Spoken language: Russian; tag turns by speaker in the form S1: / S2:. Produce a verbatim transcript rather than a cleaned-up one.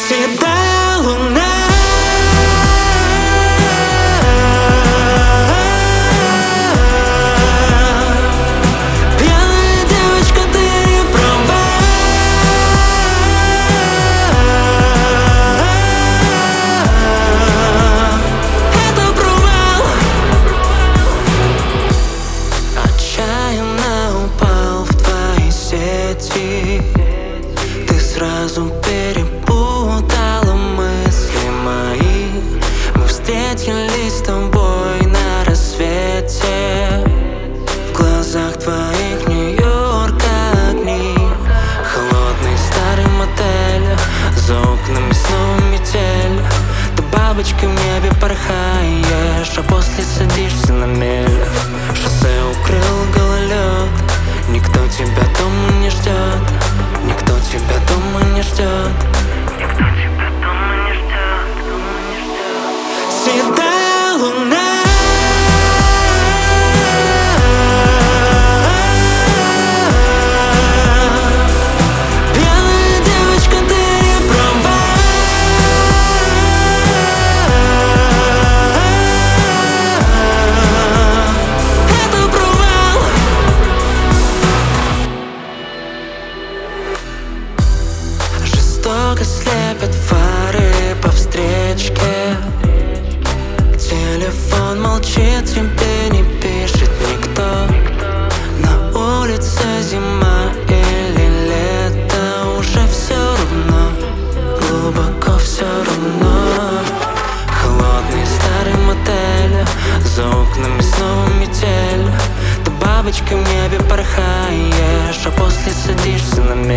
S1: Седая луна, пьяная девочка, ты не права. Это провал. Отчаянно упал в твои сети. Ты сразу перепутала мысли мои. Мы встретились с тобой на рассвете. В глазах твоих Нью-Йорк огни. Холодный старый мотель, за окнами снова метель. Ты бабочкой в небе порхаешь, а после садишься на мель. Шоссе укрыл гололед. Никто тебя дома не ждет. Никто тебя дома не ждет. Никто тебя дома не ждет. Дома не ждет. Седая луна, пьяная девочка, ты не права. Это провал. Жестоко слепят фары по встречке. Телефон молчит, тебе не пишет никто. На улице зима или лето, уже все равно, глубоко все равно. Холодный старый мотель, за окнами снова метель. Ты бабочкой в небе порхаешь, а после садишься на мель.